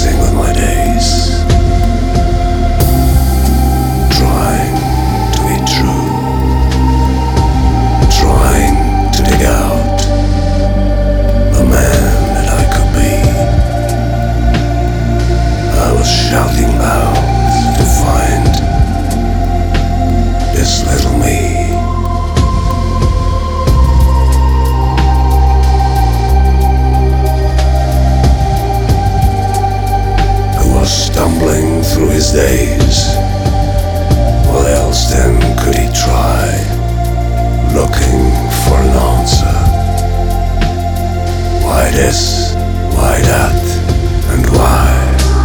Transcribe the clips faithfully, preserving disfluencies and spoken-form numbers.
dancing with my days, trying to be true, trying to dig out the man that I could be. I was shouting loud to find this little me. Stumbling through his days, what else then could he try? Looking for an answer. Why this? Why that? And why?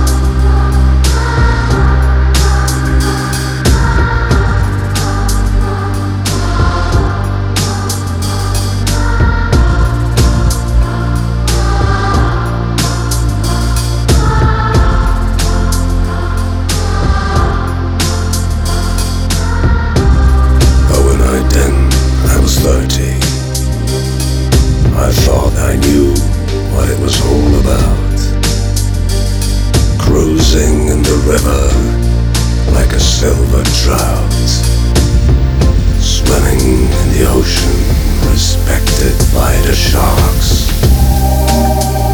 thirty. I thought I knew what it was all about. Cruising in the river like a silver trout, swimming in the ocean, respected by the sharks.